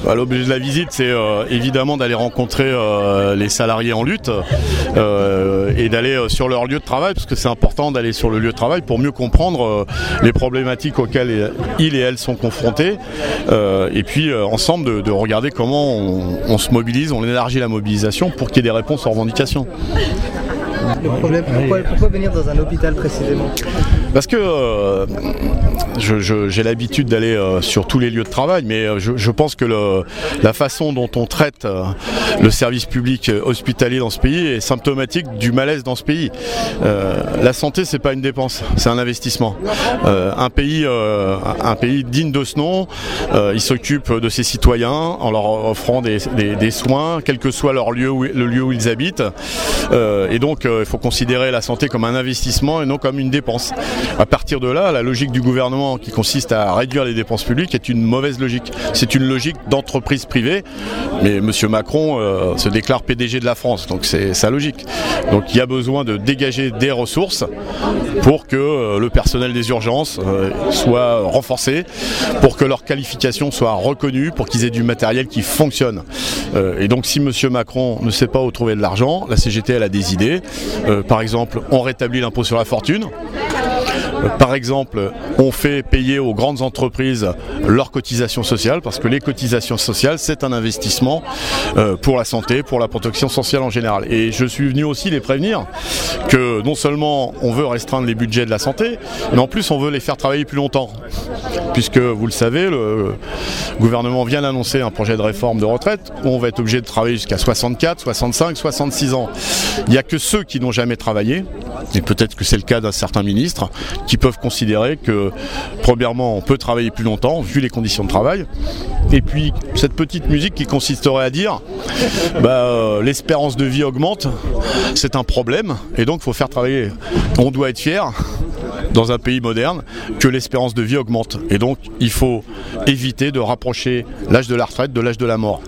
L'objet de la visite, c'est évidemment d'aller rencontrer les salariés en lutte et d'aller sur leur lieu de travail, parce que c'est important d'aller sur le lieu de travail pour mieux comprendre les problématiques auxquelles ils et elles sont confrontés, et puis ensemble de regarder comment on se mobilise, on élargit la mobilisation pour qu'il y ait des réponses aux revendications. Le problème, pourquoi venir dans un hôpital précisément ? Parce que j'ai l'habitude d'aller sur tous les lieux de travail, mais je pense que la façon dont on traite le service public hospitalier dans ce pays est symptomatique du malaise dans ce pays. La santé, c'est pas une dépense, c'est un investissement. Un pays digne de ce nom, il s'occupe de ses citoyens en leur offrant des soins, quel que soit le lieu où ils habitent. Et donc, il faut considérer la santé comme un investissement et non comme une dépense. À partir de là, la logique du gouvernement qui consiste à réduire les dépenses publiques est une mauvaise logique. C'est une logique d'entreprise privée, mais M. Macron se déclare PDG de la France, donc c'est sa logique. Donc il y a besoin de dégager des ressources pour que le personnel des urgences soit renforcé, pour que leur qualification soit reconnue, pour qu'ils aient du matériel qui fonctionne. Et donc si M. Macron ne sait pas où trouver de l'argent, la CGT elle a des idées. Par exemple, on rétablit l'impôt sur la fortune. Par exemple, on fait payer aux grandes entreprises leurs cotisations sociales, parce que les cotisations sociales, c'est un investissement pour la santé, pour la protection sociale en général. Et je suis venu aussi les prévenir que non seulement on veut restreindre les budgets de la santé, mais en plus on veut les faire travailler plus longtemps. Puisque, vous le savez, le gouvernement vient d'annoncer un projet de réforme de retraite où on va être obligé de travailler jusqu'à 64, 65, 66 ans. Il n'y a que ceux qui n'ont jamais travaillé, et peut-être que c'est le cas d'un certain ministre, qui peuvent considérer que, premièrement, on peut travailler plus longtemps, vu les conditions de travail, et puis cette petite musique qui consisterait à dire l'espérance de vie augmente, c'est un problème, et donc il faut faire travailler. On doit être fier, dans un pays moderne, que l'espérance de vie augmente. Et donc, il faut éviter de rapprocher l'âge de la retraite de l'âge de la mort.